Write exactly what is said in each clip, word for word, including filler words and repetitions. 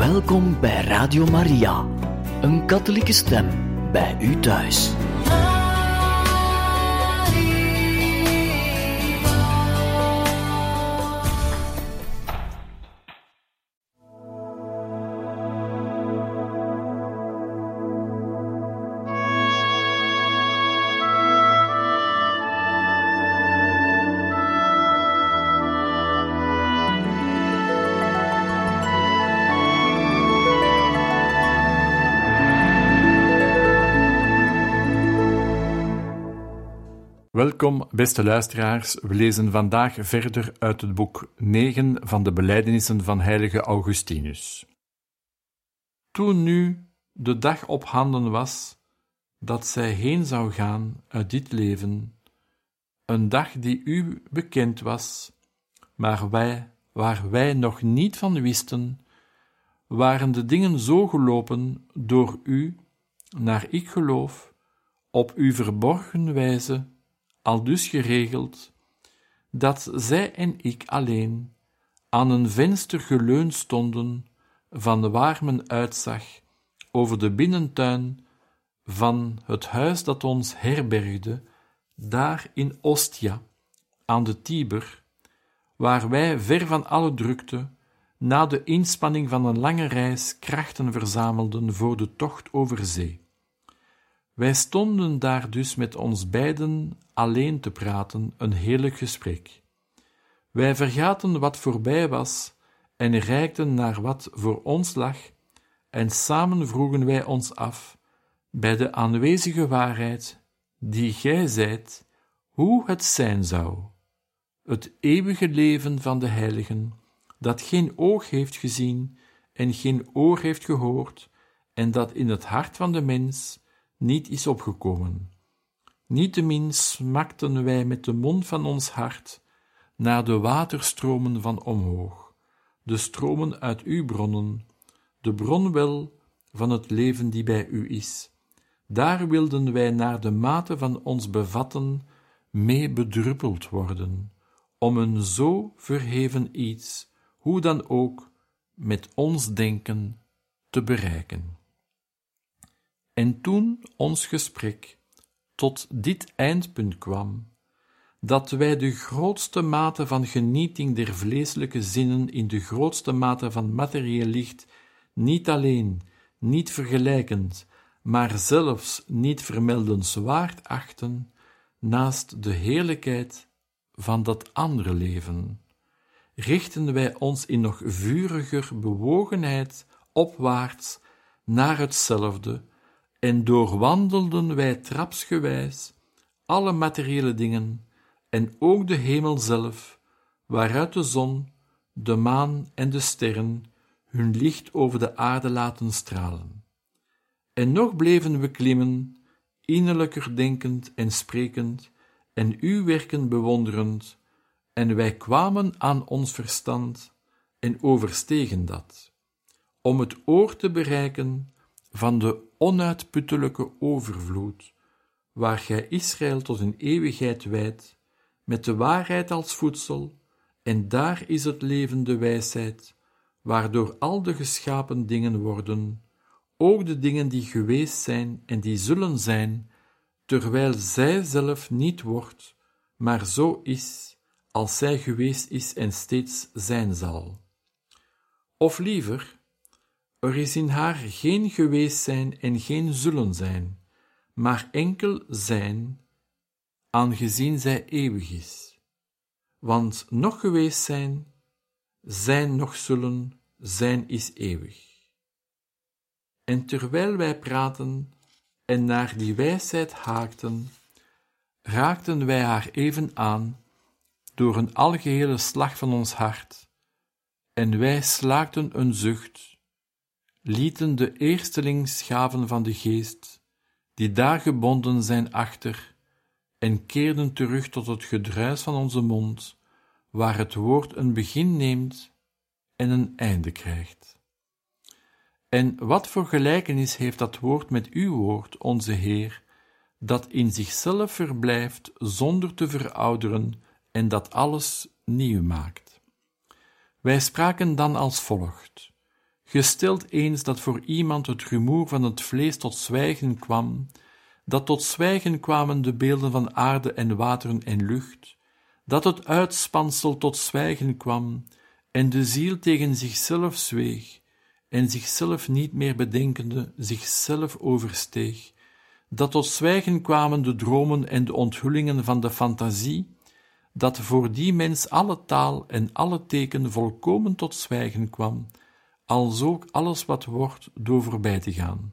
Welkom bij Radio Maria, een katholieke stem bij u thuis. Welkom, beste luisteraars. We lezen vandaag verder uit het boek negen van de Belijdenissen van heilige Augustinus. Toen nu de dag op handen was dat zij heen zou gaan uit dit leven, een dag die u bekend was, maar wij, waar wij nog niet van wisten, waren de dingen zo gelopen door u, naar ik geloof, op uw verborgen wijze, aldus geregeld, dat zij en ik alleen aan een venster geleund stonden, van waar men uitzag over de binnentuin van het huis dat ons herbergde, daar in Ostia, aan de Tiber, waar wij ver van alle drukte, na de inspanning van een lange reis, krachten verzamelden voor de tocht over zee. Wij stonden daar dus met ons beiden alleen te praten, een heerlijk gesprek. Wij vergaten wat voorbij was en reikten naar wat voor ons lag, en samen vroegen wij ons af, bij de aanwezige waarheid, die gij zijt, hoe het zijn zou. Het eeuwige leven van de heiligen, dat geen oog heeft gezien en geen oor heeft gehoord, en dat in het hart van de mens niet is opgekomen. Niettemin smakten wij met de mond van ons hart naar de waterstromen van omhoog, de stromen uit uw bronnen, de bron wel van het leven die bij u is. Daar wilden wij naar de mate van ons bevatten mee bedruppeld worden, om een zo verheven iets, hoe dan ook, met ons denken te bereiken. En toen ons gesprek tot dit eindpunt kwam, dat wij de grootste mate van genieting der vleeselijke zinnen in de grootste mate van materieel licht niet alleen, niet vergelijkend, maar zelfs niet vermeldenswaard achten, naast de heerlijkheid van dat andere leven, richten wij ons in nog vuriger bewogenheid opwaarts naar hetzelfde, en doorwandelden wij trapsgewijs alle materiële dingen en ook de hemel zelf, waaruit de zon, de maan en de sterren hun licht over de aarde laten stralen. En nog bleven we klimmen, innerlijker denkend en sprekend, en uw werken bewonderend, en wij kwamen aan ons verstand en overstegen dat, om het oor te bereiken van de onuitputtelijke overvloed, waar gij Israël tot een eeuwigheid wijdt, met de waarheid als voedsel, en daar is het leven de wijsheid, waardoor al de geschapen dingen worden, ook de dingen die geweest zijn en die zullen zijn, terwijl zij zelf niet wordt, maar zo is, als zij geweest is en steeds zijn zal. Of liever, er is in haar geen geweest zijn en geen zullen zijn, maar enkel zijn, aangezien zij eeuwig is. Want nog geweest zijn, zijn nog zullen, zijn is eeuwig. En terwijl wij praten en naar die wijsheid haakten, raakten wij haar even aan door een algehele slag van ons hart, en wij slaakten een zucht, lieten de eerstelingsgaven van de geest, die daar gebonden zijn, achter, en keerden terug tot het gedruis van onze mond, waar het woord een begin neemt en een einde krijgt. En wat voor gelijkenis heeft dat woord met uw woord, onze Heer, dat in zichzelf verblijft zonder te verouderen en dat alles nieuw maakt? Wij spraken dan als volgt: Gesteld eens dat voor iemand het rumoer van het vlees tot zwijgen kwam, dat tot zwijgen kwamen de beelden van aarde en wateren en lucht, dat het uitspansel tot zwijgen kwam en de ziel tegen zichzelf zweeg en zichzelf niet meer bedenkende zichzelf oversteeg, dat tot zwijgen kwamen de dromen en de onthullingen van de fantasie, dat voor die mens alle taal en alle teken volkomen tot zwijgen kwam, als ook alles wat wordt door voorbij te gaan.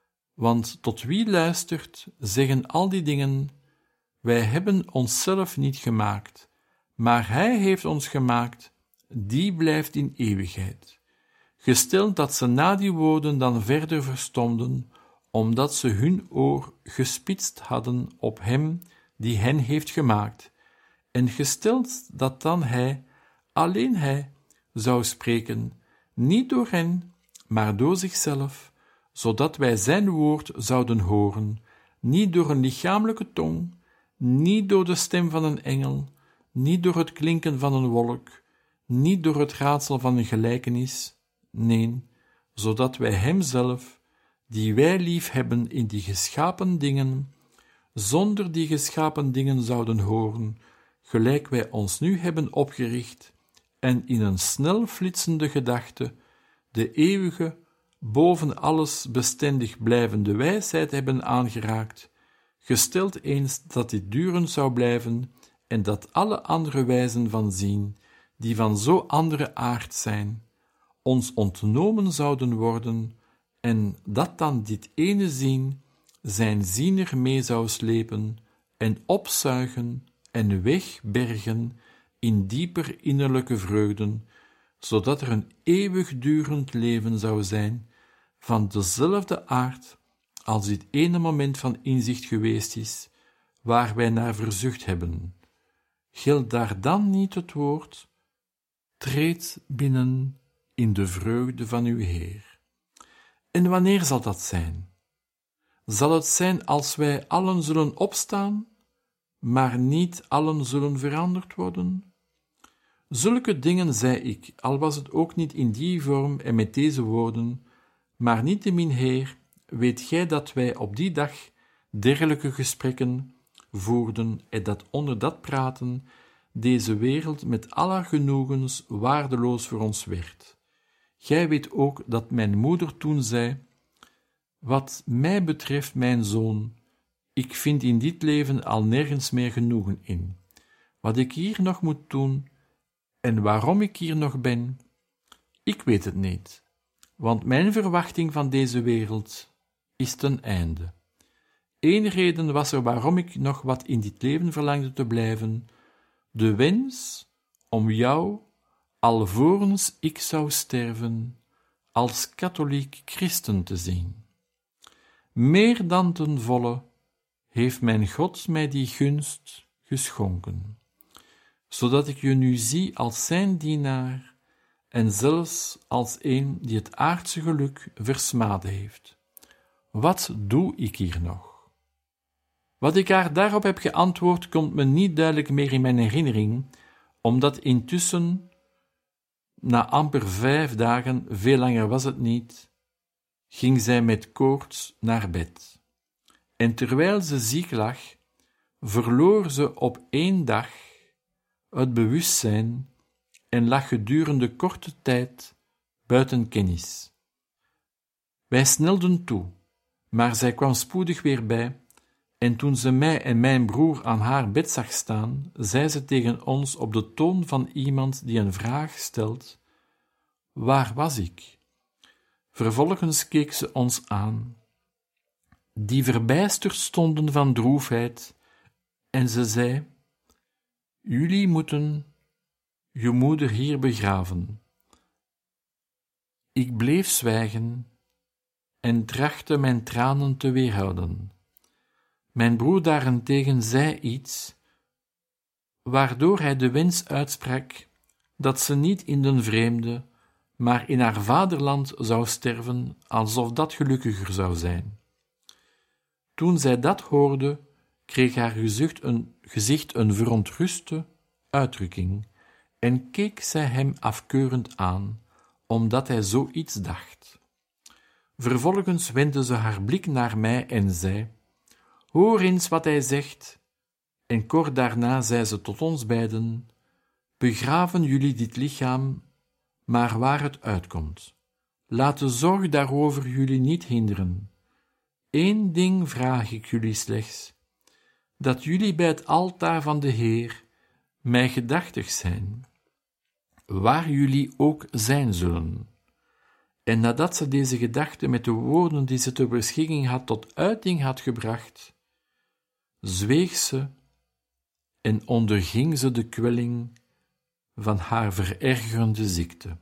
Want tot wie luistert, zeggen al die dingen, wij hebben onszelf niet gemaakt, maar Hij heeft ons gemaakt, die blijft in eeuwigheid. Gesteld dat ze na die woorden dan verder verstomden, omdat ze hun oor gespitst hadden op Hem die hen heeft gemaakt, en gesteld dat dan Hij, alleen Hij, zou spreken, niet door hen, maar door zichzelf, zodat wij zijn woord zouden horen, niet door een lichamelijke tong, niet door de stem van een engel, niet door het klinken van een wolk, niet door het raadsel van een gelijkenis, nee, zodat wij Hemzelf, die wij lief hebben in die geschapen dingen, zonder die geschapen dingen zouden horen, gelijk wij ons nu hebben opgericht, en in een snel flitsende gedachte de eeuwige, boven alles bestendig blijvende wijsheid hebben aangeraakt, gesteld eens dat dit durend zou blijven en dat alle andere wijzen van zien, die van zo andere aard zijn, ons ontnomen zouden worden, en dat dan dit ene zien zijn ziener mee zou slepen en opzuigen en wegbergen in dieper innerlijke vreugden, zodat er een eeuwigdurend leven zou zijn van dezelfde aard als dit ene moment van inzicht geweest is, waar wij naar verzucht hebben. Geldt daar dan niet het woord, treed binnen in de vreugde van uw Heer. En wanneer zal dat zijn? Zal het zijn als wij allen zullen opstaan, maar niet allen zullen veranderd worden? Zulke dingen zei ik, al was het ook niet in die vorm en met deze woorden, maar niettemin, Heer, weet gij dat wij op die dag dergelijke gesprekken voerden en dat onder dat praten deze wereld met alle genoegens waardeloos voor ons werd. Gij weet ook dat mijn moeder toen zei, wat mij betreft, mijn zoon, ik vind in dit leven al nergens meer genoegen in. Wat ik hier nog moet doen, en waarom ik hier nog ben, ik weet het niet, want mijn verwachting van deze wereld is ten einde. Eén reden was er waarom ik nog wat in dit leven verlangde te blijven, de wens om jou, alvorens ik zou sterven, als katholiek christen te zien. Meer dan ten volle heeft mijn God mij die gunst geschonken, zodat ik je nu zie als zijn dienaar en zelfs als een die het aardse geluk versmaad heeft. Wat doe ik hier nog? Wat ik haar daarop heb geantwoord, komt me niet duidelijk meer in mijn herinnering, omdat intussen, na amper vijf dagen, veel langer was het niet, ging zij met koorts naar bed. En terwijl ze ziek lag, verloor ze op één dag het bewustzijn en lag gedurende korte tijd buiten kennis. Wij snelden toe, maar zij kwam spoedig weer bij, en toen ze mij en mijn broer aan haar bed zag staan, zei ze tegen ons op de toon van iemand die een vraag stelt, waar was ik? Vervolgens keek ze ons aan, die verbijsterd stonden van droefheid, en ze zei, jullie moeten je moeder hier begraven. Ik bleef zwijgen en trachtte mijn tranen te weerhouden. Mijn broer daarentegen zei iets, waardoor hij de wens uitsprak dat ze niet in den vreemde, maar in haar vaderland zou sterven, alsof dat gelukkiger zou zijn. Toen zij dat hoorde, kreeg haar gezicht een, gezicht een verontruste uitdrukking en keek zij hem afkeurend aan, omdat hij zoiets dacht. Vervolgens wendde ze haar blik naar mij en zei: Hoor eens wat hij zegt. En kort daarna zei ze tot ons beiden: Begraven jullie dit lichaam, maar waar het uitkomt. Laat de zorg daarover jullie niet hinderen. Eén ding vraag ik jullie slechts: dat jullie bij het altaar van de Heer mij gedachtig zijn, waar jullie ook zijn zullen. En nadat ze deze gedachte met de woorden die ze ter beschikking had tot uiting had gebracht, zweeg ze en onderging ze de kwelling van haar verergerende ziekte.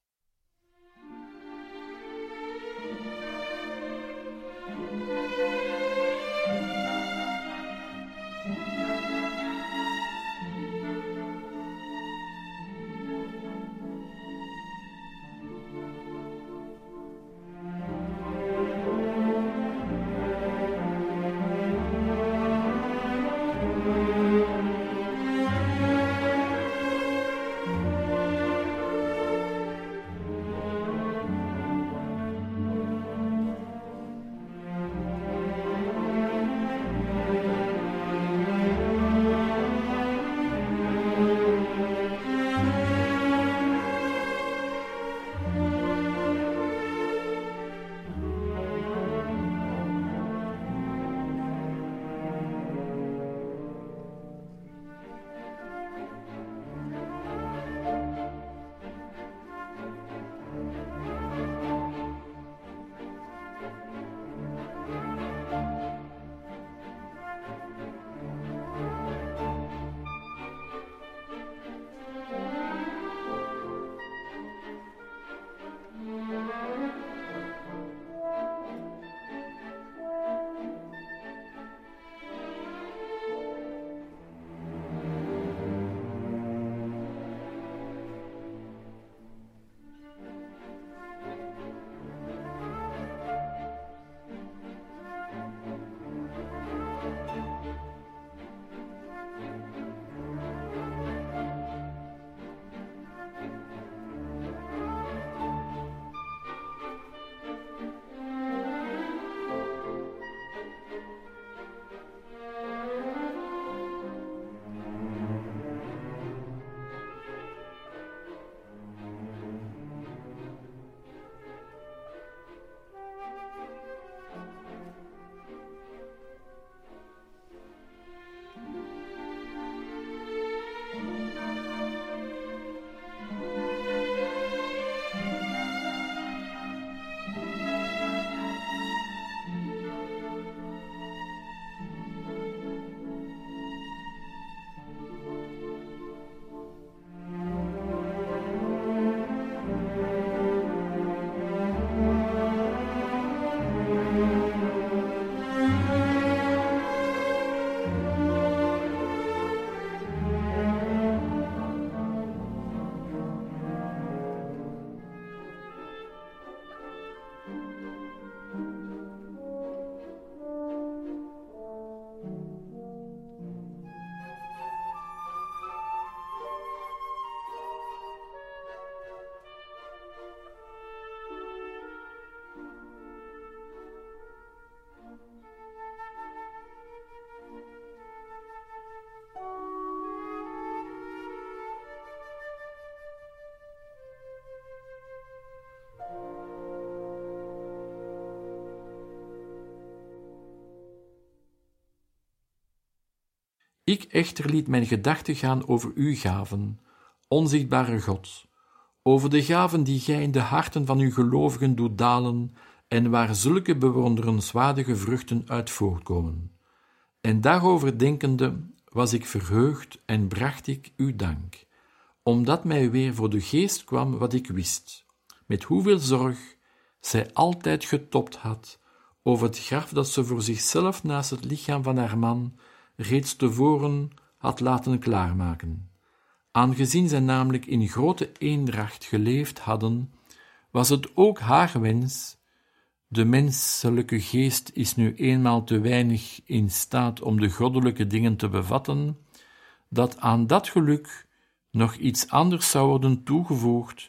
Ik echter liet mijn gedachten gaan over uw gaven, onzichtbare God, over de gaven die gij in de harten van uw gelovigen doet dalen en waar zulke bewonderenswaardige vruchten uit voortkomen. En daarover denkende was ik verheugd en bracht ik u dank, omdat mij weer voor de geest kwam wat ik wist, met hoeveel zorg zij altijd getopt had over het graf dat ze voor zichzelf naast het lichaam van haar man reeds tevoren had laten klaarmaken. Aangezien zij namelijk in grote eendracht geleefd hadden, was het ook haar wens. De menselijke geest is nu eenmaal te weinig in staat om de goddelijke dingen te bevatten, dat aan dat geluk nog iets anders zou worden toegevoegd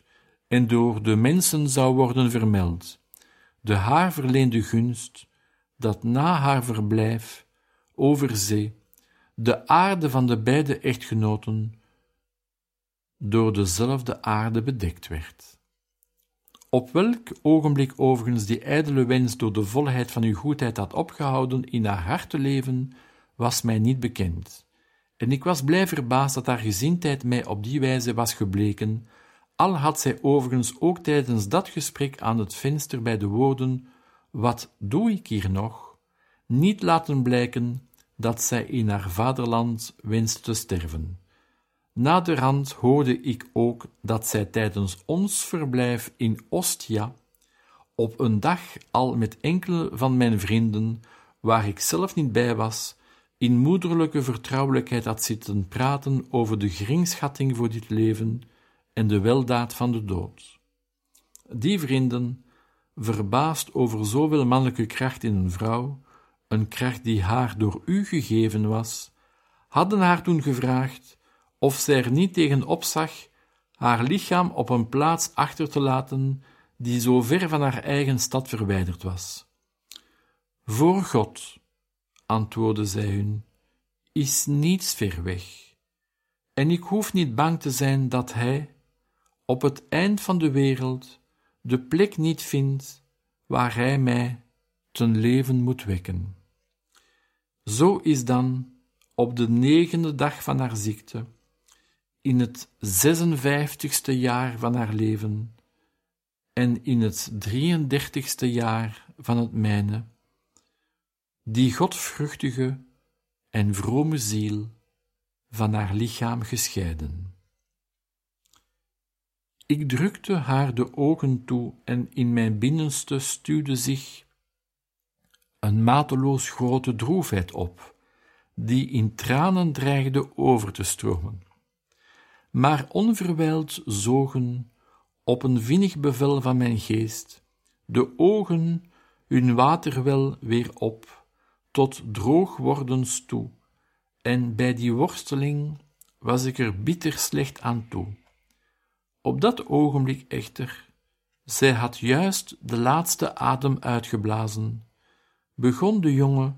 en door de mensen zou worden vermeld, de haar verleende gunst, dat na haar verblijf over zee de aarde van de beide echtgenoten door dezelfde aarde bedekt werd. Op welk ogenblik overigens die ijdele wens door de volheid van uw goedheid had opgehouden in haar hart te leven, was mij niet bekend, en ik was blij verbaasd dat haar gezindheid mij op die wijze was gebleken, al had zij overigens ook tijdens dat gesprek aan het venster bij de woorden "Wat doe ik hier nog?" niet laten blijken dat zij in haar vaderland wenste te sterven. Naderhand hoorde ik ook dat zij tijdens ons verblijf in Ostia op een dag al met enkele van mijn vrienden, waar ik zelf niet bij was, in moederlijke vertrouwelijkheid had zitten praten over de geringschatting voor dit leven en de weldaad van de dood. Die vrienden, verbaasd over zoveel mannelijke kracht in een vrouw, een kracht die haar door u gegeven was, hadden haar toen gevraagd of zij er niet tegen opzag haar lichaam op een plaats achter te laten die zo ver van haar eigen stad verwijderd was. Voor God, antwoordde zij hun, is niets ver weg, en ik hoef niet bang te zijn dat hij, op het eind van de wereld, de plek niet vindt waar hij mij ten leven moet wekken. Zo is dan, op de negende dag van haar ziekte, in het zesenvijftigste jaar van haar leven en in het drieëndertigste jaar van het mijne, die godvruchtige en vrome ziel van haar lichaam gescheiden. Ik drukte haar de ogen toe en in mijn binnenste stuwde zich een mateloos grote droefheid op, die in tranen dreigde over te stromen. Maar onverwijld zogen, op een vinnig bevel van mijn geest, de ogen hun waterwel weer op, tot droog wordens toe, en bij die worsteling was ik er bitter slecht aan toe. Op dat ogenblik echter, zij had juist de laatste adem uitgeblazen, begon de jonge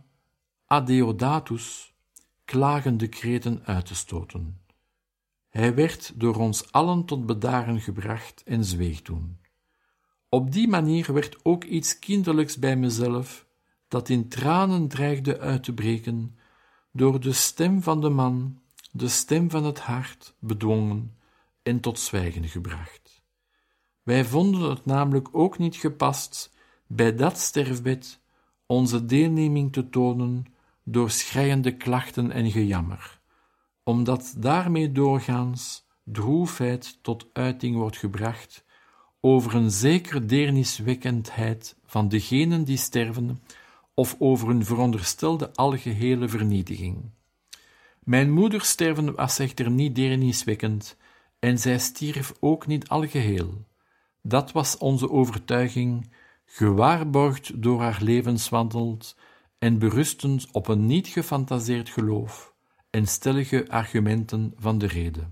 Adeodatus klagende kreten uit te stoten. Hij werd door ons allen tot bedaren gebracht en zweeg toen. Op die manier werd ook iets kinderlijks bij mezelf, dat in tranen dreigde uit te breken, door de stem van de man, de stem van het hart, bedwongen en tot zwijgen gebracht. Wij vonden het namelijk ook niet gepast bij dat sterfbed onze deelneming te tonen door schreiende klachten en gejammer, omdat daarmee doorgaans droefheid tot uiting wordt gebracht over een zekere deerniswekkendheid van degenen die sterven of over een veronderstelde algehele vernietiging. Mijn moeders sterven was echter niet deerniswekkend en zij stierf ook niet algeheel. Dat was onze overtuiging, gewaarborgd door haar levenswandel en berustend op een niet gefantaseerd geloof en stellige argumenten van de rede.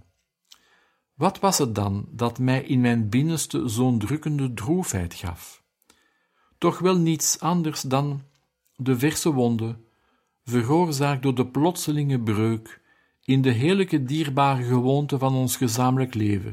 Wat was het dan dat mij in mijn binnenste zo'n drukkende droefheid gaf? Toch wel niets anders dan de verse wonde, veroorzaakt door de plotselinge breuk in de heerlijke dierbare gewoonte van ons gezamenlijk leven.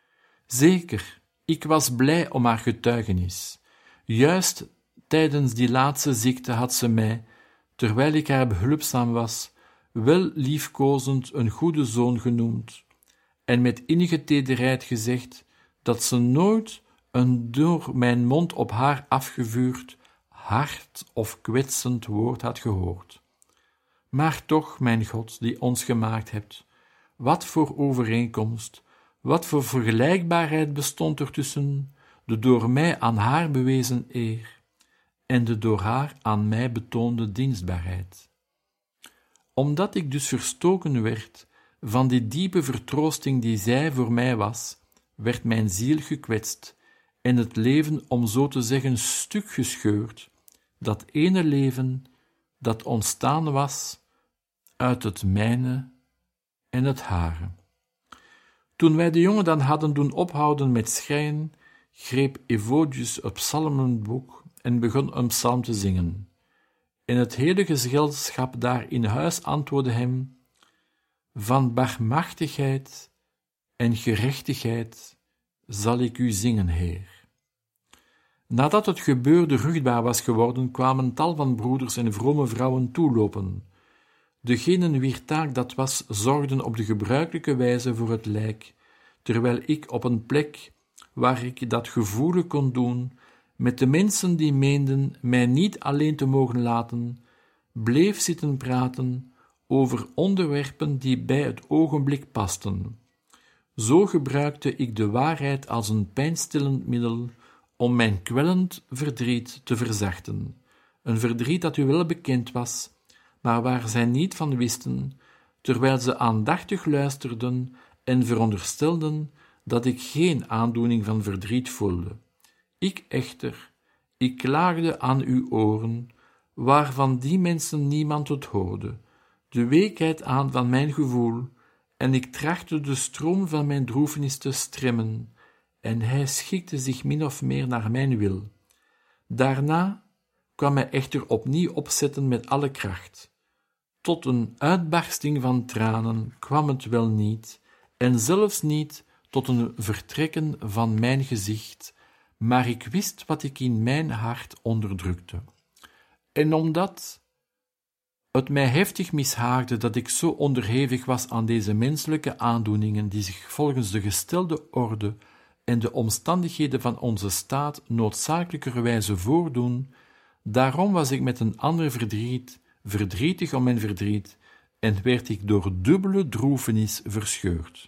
Zeker, ik was blij om haar getuigenis. Juist tijdens die laatste ziekte had ze mij, terwijl ik haar behulpzaam was, wel liefkozend een goede zoon genoemd en met innige tederheid gezegd dat ze nooit een door mijn mond op haar afgevuurd, hard of kwetsend woord had gehoord. Maar toch, mijn God, die ons gemaakt hebt, wat voor overeenkomst, wat voor vergelijkbaarheid bestond er tussen de door mij aan haar bewezen eer en de door haar aan mij betoonde dienstbaarheid. Omdat ik dus verstoken werd van die diepe vertroosting die zij voor mij was, werd mijn ziel gekwetst en het leven, om zo te zeggen, stuk gescheurd, dat ene leven dat ontstaan was uit het mijne en het hare. Toen wij de jongen dan hadden doen ophouden met schreien, greep Evodius het psalmenboek en begon een psalm te zingen. En het hele gezelschap daar in huis antwoordde hem: van barmhartigheid en gerechtigheid zal ik u zingen, Heer. Nadat het gebeurde ruchtbaar was geworden, kwamen tal van broeders en vrome vrouwen toelopen. Degenen wier taak dat was, zorgden op de gebruikelijke wijze voor het lijk, terwijl ik op een plek, waar ik dat gevoelig kon doen, met de mensen die meenden mij niet alleen te mogen laten, bleef zitten praten over onderwerpen die bij het ogenblik pasten. Zo gebruikte ik de waarheid als een pijnstillend middel om mijn kwellend verdriet te verzachten, een verdriet dat u wel bekend was, maar waar zij niet van wisten, terwijl ze aandachtig luisterden en veronderstelden dat ik geen aandoening van verdriet voelde. Ik echter, ik klaagde aan uw oren, waarvan die mensen niemand het hoorde, de weekheid aan van mijn gevoel, en ik trachtte de stroom van mijn droefenis te stremmen, en hij schikte zich min of meer naar mijn wil. Daarna kwam hij echter opnieuw opzetten met alle kracht. Tot een uitbarsting van tranen kwam het wel niet, en zelfs niet tot een vertrekken van mijn gezicht, maar ik wist wat ik in mijn hart onderdrukte. En omdat het mij heftig mishaagde dat ik zo onderhevig was aan deze menselijke aandoeningen die zich volgens de gestelde orde en de omstandigheden van onze staat noodzakelijkerwijze voordoen, daarom was ik met een ander verdriet, verdrietig om mijn verdriet, en werd ik door dubbele droefenis verscheurd.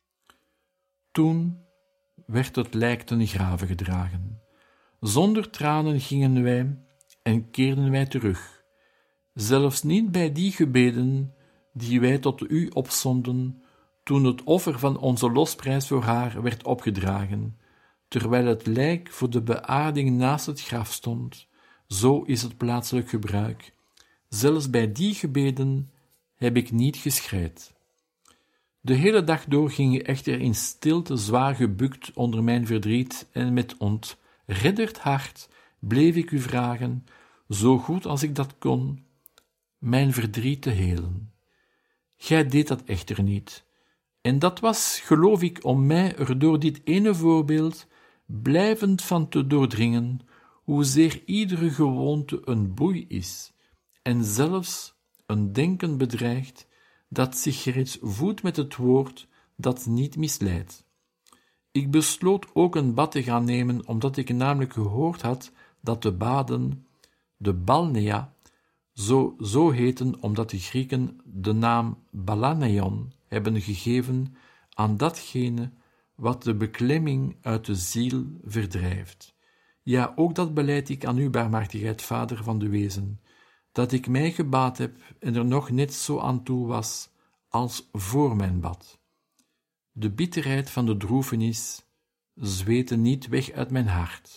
Toen werd het lijk ten grave gedragen. Zonder tranen gingen wij en keerden wij terug, zelfs niet bij die gebeden die wij tot u opzonden, toen het offer van onze losprijs voor haar werd opgedragen, terwijl het lijk voor de beaarding naast het graf stond. Zo is het plaatselijk gebruik. Zelfs bij die gebeden heb ik niet geschreid. De hele dag door ging ik echter in stilte zwaar gebukt onder mijn verdriet en met ontredderd hart bleef ik u vragen, zo goed als ik dat kon, mijn verdriet te helen. Gij deed dat echter niet, en dat was, geloof ik, om mij er door dit ene voorbeeld blijvend van te doordringen, hoezeer iedere gewoonte een boei is, en zelfs een denken bedreigt, dat zich reeds voedt met het woord dat niet misleidt. Ik besloot ook een bad te gaan nemen, omdat ik namelijk gehoord had dat de baden, de balnea, zo, zo heten omdat de Grieken de naam balaneion hebben gegeven aan datgene wat de beklemming uit de ziel verdrijft. Ja, ook dat beleid ik aan uw barmhartigheid, Vader van de wezen, dat ik mij gebaad heb en er nog net zo aan toe was als voor mijn bad. De bitterheid van de droefenis zweette niet weg uit mijn hart.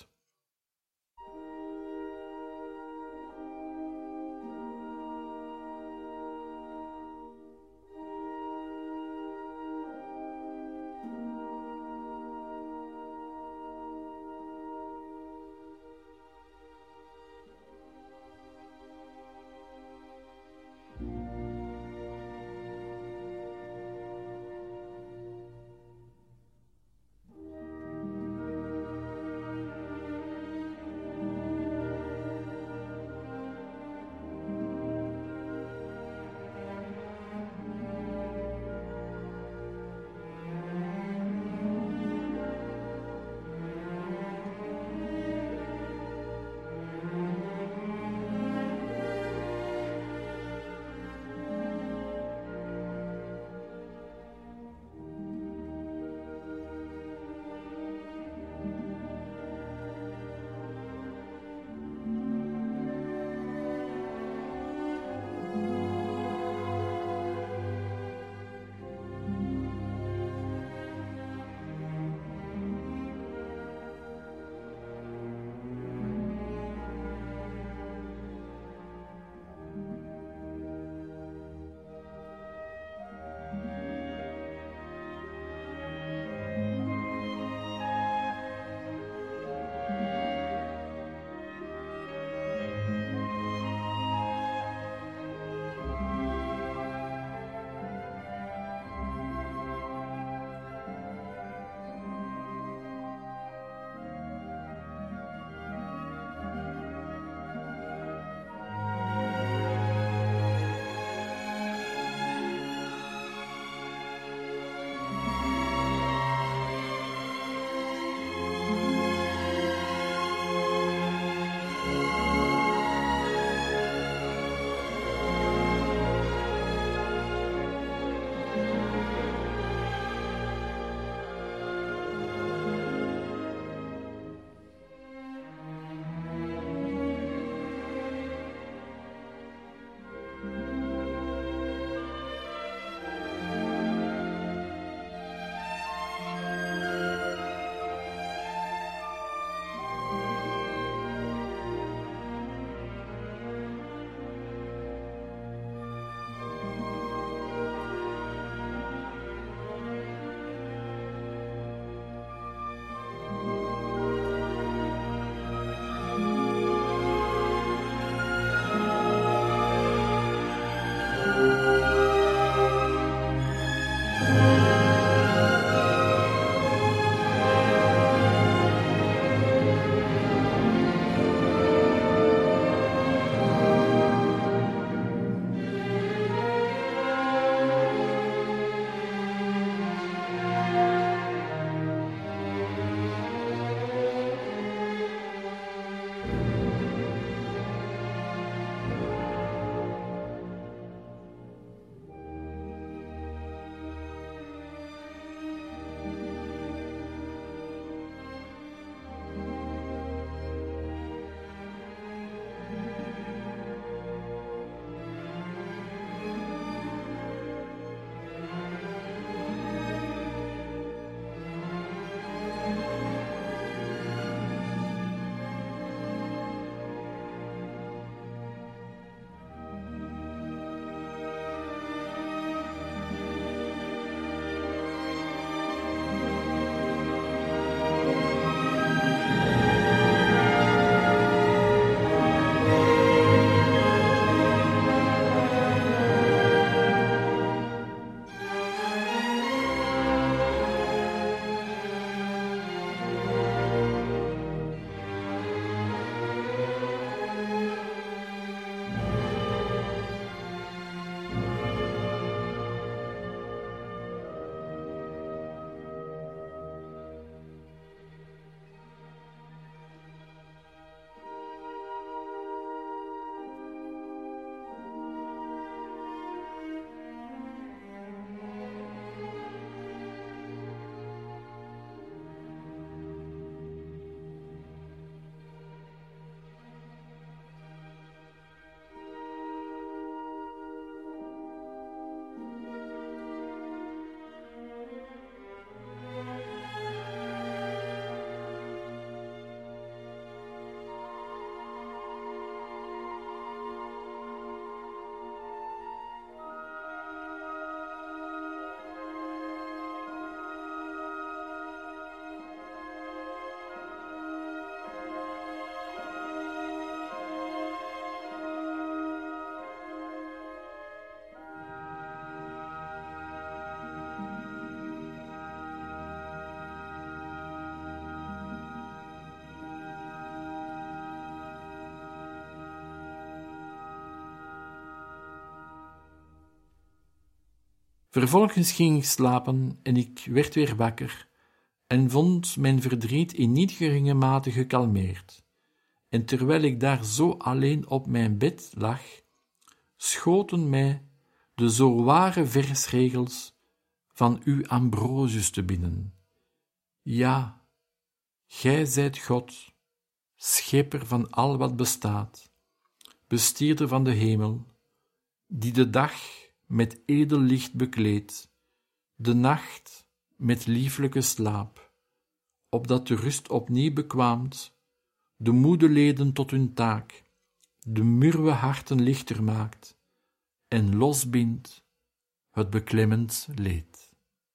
Vervolgens ging ik slapen en ik werd weer wakker en vond mijn verdriet in niet geringe mate gekalmeerd. En terwijl ik daar zo alleen op mijn bed lag, schoten mij de zo ware versregels van uw Ambrosius te binnen. Ja, gij zijt God, schepper van al wat bestaat, bestierder van de hemel, die de dag met edel licht bekleedt, de nacht met lieflijke slaap, opdat de rust opnieuw bekwaamt, de moede leden tot hun taak, de murwe harten lichter maakt en losbindt het beklemmend leed.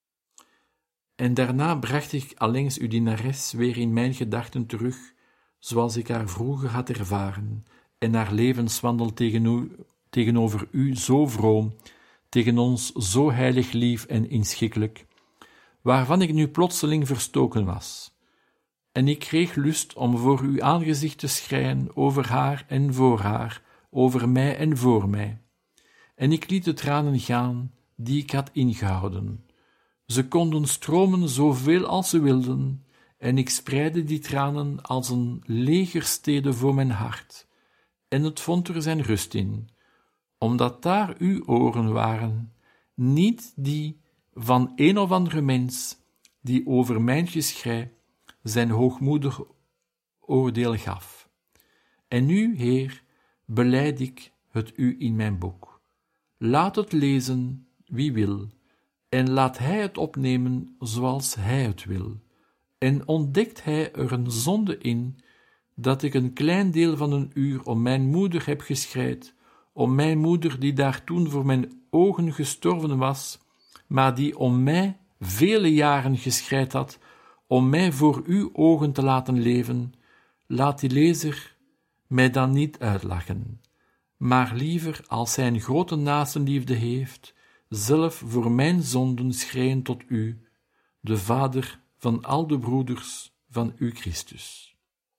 En daarna bracht ik allengs uw dienares weer in mijn gedachten terug, zoals ik haar vroeger had ervaren, en haar levenswandel tegen u, tegenover u zo vroom, tegen ons zo heilig lief en inschikkelijk, waarvan ik nu plotseling verstoken was. En ik kreeg lust om voor uw aangezicht te schreien over haar en voor haar, over mij en voor mij. En ik liet de tranen gaan die ik had ingehouden. Ze konden stromen zoveel als ze wilden, en ik spreidde die tranen als een legerstede voor mijn hart, en het vond er zijn rust in, omdat daar uw oren waren, niet die van een of andere mens, die over mijn geschrei zijn hoogmoedig oordeel gaf. En nu, Heer, belijd ik het u in mijn boek. Laat het lezen wie wil, en laat hij het opnemen zoals hij het wil. En ontdekt hij er een zonde in, dat ik een klein deel van een uur om mijn moeder heb geschreid, om mijn moeder die daar toen voor mijn ogen gestorven was, maar die om mij vele jaren geschreid had, om mij voor uw ogen te laten leven, laat die lezer mij dan niet uitlachen, maar liever, als hij een grote naastenliefde heeft, zelf voor mijn zonden schreien tot u, de Vader van al de broeders van uw Christus.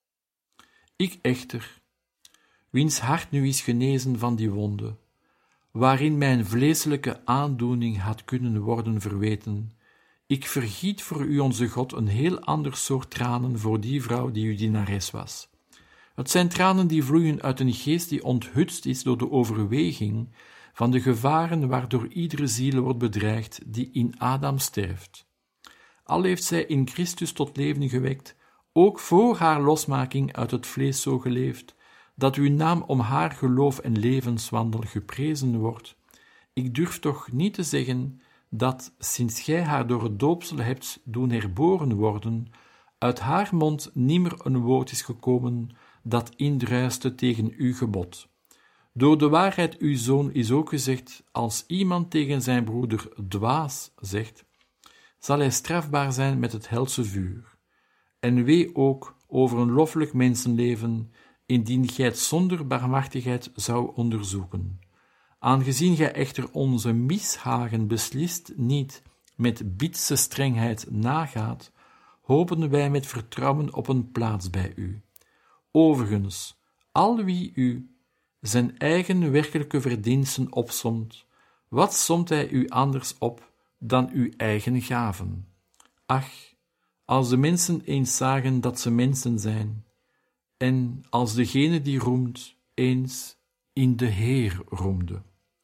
Ik echter, wiens hart nu is genezen van die wonde, waarin mijn vleeselijke aandoening had kunnen worden verweten, ik vergiet voor u, onze God, een heel ander soort tranen voor die vrouw die uw dienares was. Het zijn tranen die vloeien uit een geest die onthutst is door de overweging van de gevaren waardoor iedere ziel wordt bedreigd die in Adam sterft. Al heeft zij in Christus tot leven gewekt, ook voor haar losmaking uit het vlees zo geleefd, dat uw naam om haar geloof en levenswandel geprezen wordt. Ik durf toch niet te zeggen dat, sinds gij haar door het doopsel hebt doen herboren worden, uit haar mond nimmer een woord is gekomen dat indruiste tegen uw gebod. Door de waarheid uw zoon is ook gezegd, als iemand tegen zijn broeder dwaas zegt, zal hij strafbaar zijn met het helse vuur. En wee ook over een loffelijk mensenleven, indien gij het zonder barmhartigheid zou onderzoeken. Aangezien gij echter onze mishagen beslist niet met bietse strengheid nagaat, hopen wij met vertrouwen op een plaats bij u. Overigens, al wie u zijn eigen werkelijke verdiensten opsomt, wat somt hij u anders op dan uw eigen gaven? Ach, als de mensen eens zagen dat ze mensen zijn, en als degene die roemt eens in de Heer roemde.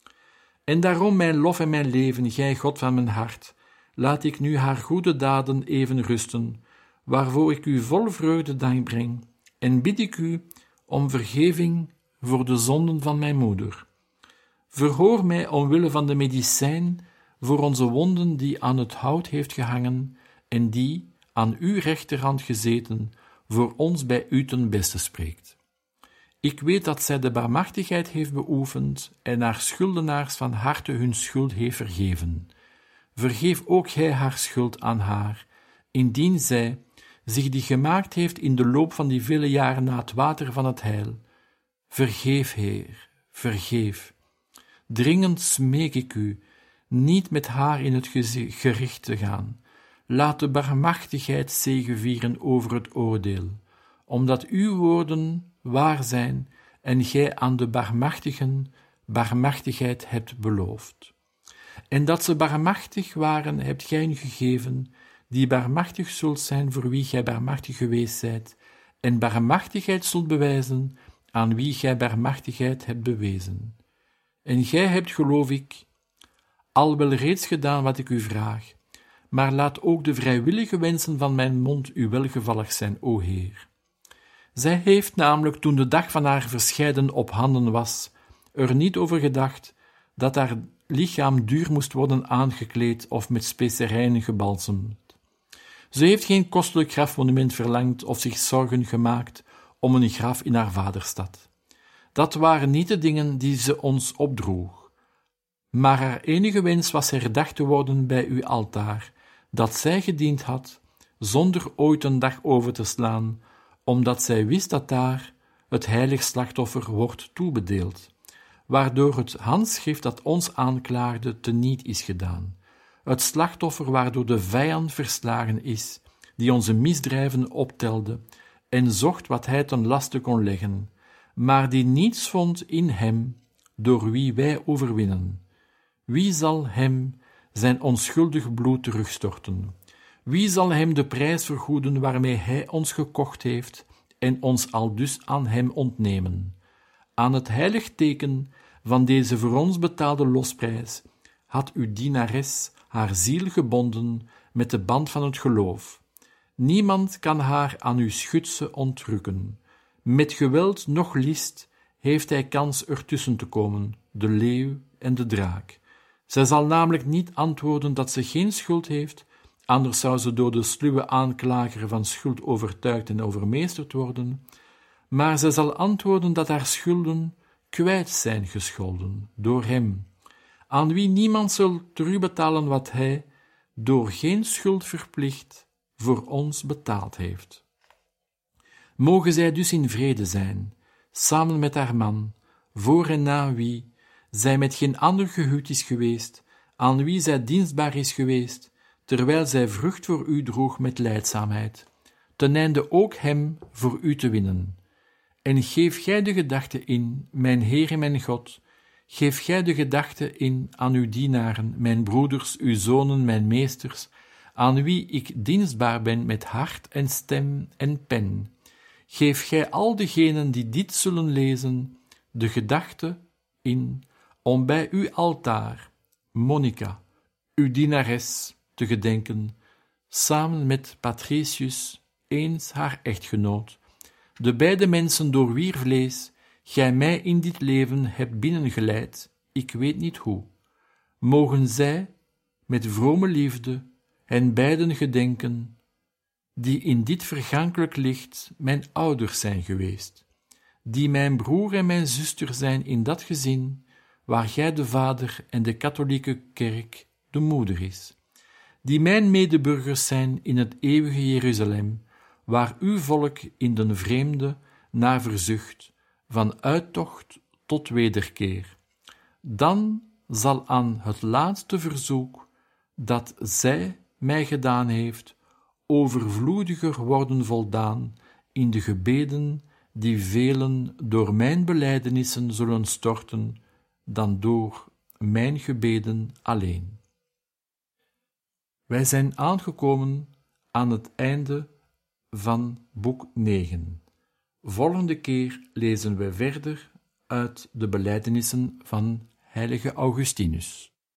En daarom, mijn lof en mijn leven, gij God van mijn hart, laat ik nu haar goede daden even rusten, waarvoor ik u vol vreugde dank breng, en bid ik u om vergeving voor de zonden van mijn moeder. Verhoor mij omwille van de medicijn voor onze wonden die aan het hout heeft gehangen en die, aan uw rechterhand gezeten, voor ons bij u ten beste spreekt. Ik weet dat zij de barmhartigheid heeft beoefend en haar schuldenaars van harte hun schuld heeft vergeven. Vergeef ook gij haar schuld aan haar, indien zij zich die gemaakt heeft in de loop van die vele jaren na het water van het heil. Vergeef, Heer, vergeef. Dringend smeek ik u, niet met haar in het gericht te gaan. Laat de barmhartigheid zegevieren over het oordeel, omdat uw woorden waar zijn en gij aan de barmhartigen barmhartigheid hebt beloofd. En dat ze barmachtig waren, hebt gij hun gegeven, die barmachtig zult zijn voor wie gij barmachtig geweest zijt, en barmachtigheid zult bewijzen aan wie gij barmachtigheid hebt bewezen. En gij hebt, geloof ik, al wel reeds gedaan wat ik u vraag, maar laat ook de vrijwillige wensen van mijn mond u welgevallig zijn, o Heer. Zij heeft namelijk, toen de dag van haar verscheiden op handen was, er niet over gedacht dat haar lichaam duur moest worden aangekleed of met specerijen gebalsemd. Ze heeft geen kostelijk grafmonument verlangd of zich zorgen gemaakt om een graf in haar vaderstad. Dat waren niet de dingen die ze ons opdroeg, maar haar enige wens was herdacht te worden bij uw altaar, dat zij gediend had, zonder ooit een dag over te slaan, omdat zij wist dat daar het heilig slachtoffer wordt toebedeeld, waardoor het handschrift dat ons aanklaagde teniet is gedaan. Het slachtoffer waardoor de vijand verslagen is, die onze misdrijven optelde en zocht wat hij ten laste kon leggen, maar die niets vond in hem, door wie wij overwinnen. Wie zal hem zijn onschuldig bloed terugstorten? Wie zal hem de prijs vergoeden waarmee hij ons gekocht heeft en ons aldus aan hem ontnemen? Aan het heilig teken van deze voor ons betaalde losprijs had uw dienares haar ziel gebonden met de band van het geloof. Niemand kan haar aan uw schutsen ontrukken. Met geweld noch list heeft hij kans ertussen te komen, de leeuw en de draak. Zij zal namelijk niet antwoorden dat ze geen schuld heeft, anders zou ze door de sluwe aanklager van schuld overtuigd en overmeesterd worden, maar zij zal antwoorden dat haar schulden kwijt zijn gescholden door hem, aan wie niemand zal terugbetalen wat hij, door geen schuld verplicht, voor ons betaald heeft. Mogen zij dus in vrede zijn, samen met haar man, voor en na wie zij met geen ander gehuwd is geweest, aan wie zij dienstbaar is geweest, terwijl zij vrucht voor u droeg met lijdzaamheid, ten einde ook hem voor u te winnen. En geef gij de gedachte in, mijn Heer en mijn God, geef gij de gedachte in aan uw dienaren, mijn broeders, uw zonen, mijn meesters, aan wie ik dienstbaar ben met hart en stem en pen. Geef gij al degenen die dit zullen lezen, de gedachte in, om bij uw altaar, Monica, uw dienares, te gedenken, samen met Patricius, eens haar echtgenoot, de beide mensen door wier vlees gij mij in dit leven hebt binnengeleid, ik weet niet hoe. Mogen zij, met vrome liefde, hen beiden gedenken, die in dit vergankelijk licht mijn ouders zijn geweest, die mijn broer en mijn zuster zijn in dat gezin, waar gij de vader en de katholieke kerk de moeder is, die mijn medeburgers zijn in het eeuwige Jeruzalem, waar uw volk in den vreemde naar verzucht, van uittocht tot wederkeer. Dan zal aan het laatste verzoek dat zij mij gedaan heeft, overvloediger worden voldaan in de gebeden die velen door mijn belijdenissen zullen storten, dan door mijn gebeden alleen. Wij zijn aangekomen aan het einde van boek negen. Volgende keer lezen we verder uit de belijdenissen van heilige Augustinus.